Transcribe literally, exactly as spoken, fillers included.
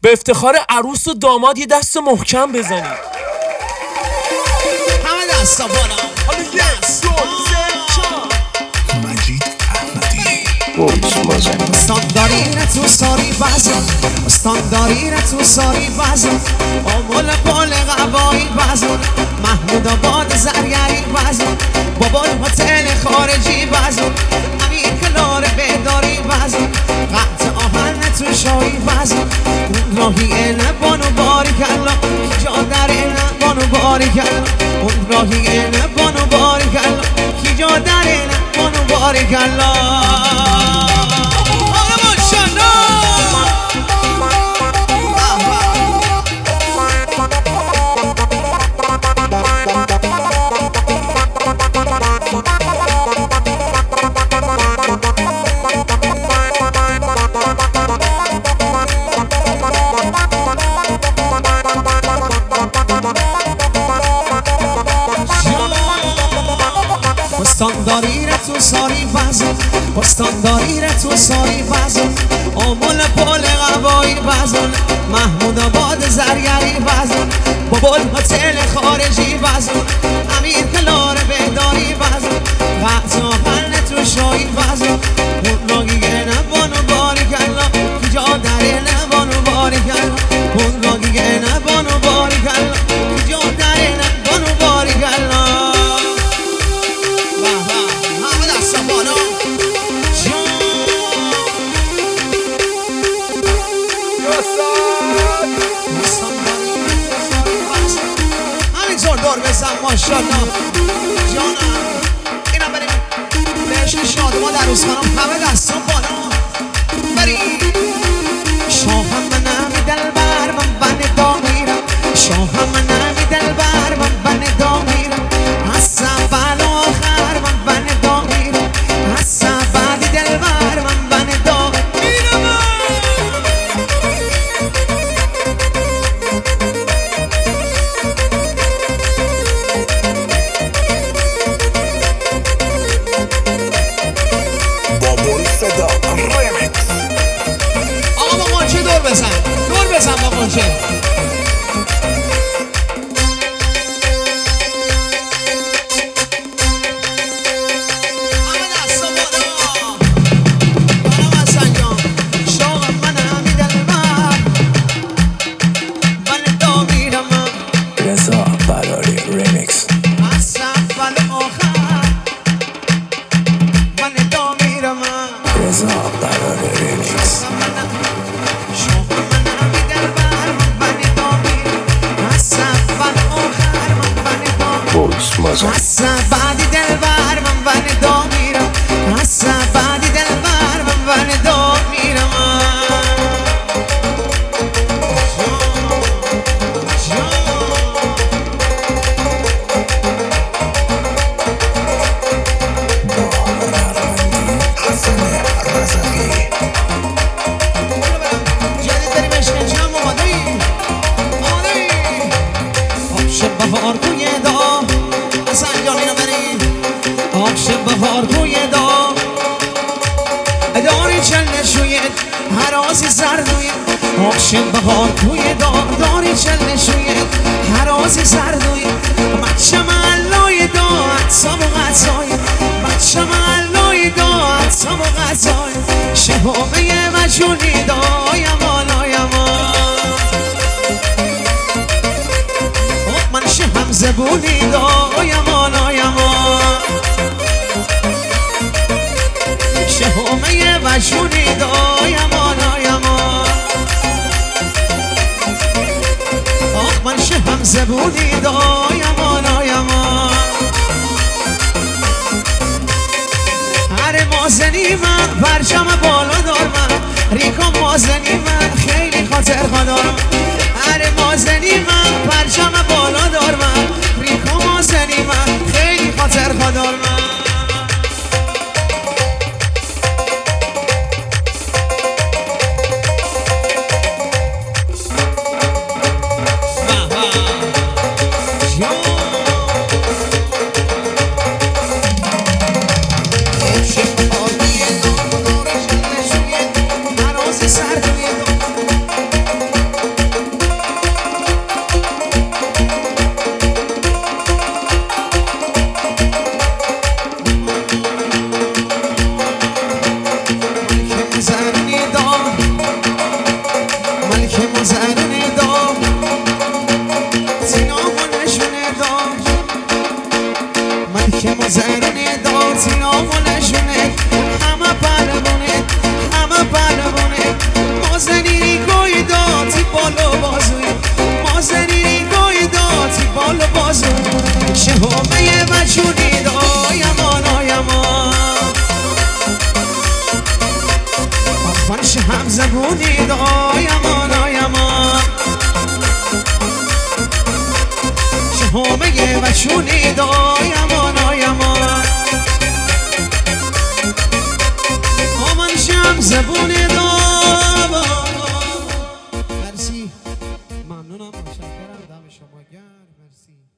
به افتخار عروس و داماد یه دست محکم بزنید. همه دستا بالا. حالا یک دو سه چهار. مجید احمدی استانداری تو ساری بازم، استانداری تو ساری بازم، آمول پول قبایی بازم، محمود آباد زریعی بازم، بابا هتل خارجی بازم، امیر کلار بیداری بازم، قطع آهن تو شایی بازم، اون راهی اینه بانو باری کلا، کی جا در اینه بانو باری کلا، اون راهی اینه بانو باری کلا، کی جا در اینه بانو باری کلا. استانداری تو ساری بازم، استانداری تو ساری بازم، آمول پول قبایی بازم، محمود آباد زریعی بازم، بابا هتل خارجی بازم، امیر کلار بیداری بازم، قطع آهن تو شایی بازم، اون راگیه نبانو باری کلا، کی جا داره نبانو باری کلا، اون راگیه نبانو باری کلا، کی جا داره نبانو باری کلا. همینطور دور بزن ماشاءالله جانم. اینا بریم بهشت شادمان در روز خانم، همه دستان بالا بریم. شاهم منم دلبر من بن دامیرم، شاهم منم دلبر من بن دامیرم، از اول آخر من بن دامیرم، از اول دلبر من بن دامیرم. بابول صدا ریمیکس. آقا با قنچه دور بزن، دور بزن با قنچه. رضا براری ریمیکس. رضا براری ریمیکس. بولس مازن. از بعدی دلبر من بن دو میرم، از بعدی دلبر من بن دو میرم. بهار توی دام اصلا جانینا بریم، آبش بهار توی دام داری چل نشوید حراسی سردوید، آبش بهار توی دام داری چل نشوید حراسی سردوید، بچه محلای دا اتصاب و غذای، بچه محلای دا اتصاب و غذای، شهامه مجونی دایم آلایم من شهم زبونی دایم آلایم شهومه وشونی دایم آلایم آخ من شهم زبونی دایم آلایم هر مازنی من پرچم بالا دارم، ریکا مازنی من خیلی خاطر خدارم، هر مازنی من پرچم بالا دارم، ریکا مازنی من خیلی خاطر خدارم. چونی دایم آیم آمن شم زبونی دام مرسی ممنونم متشکرم دم شما گرم مرسی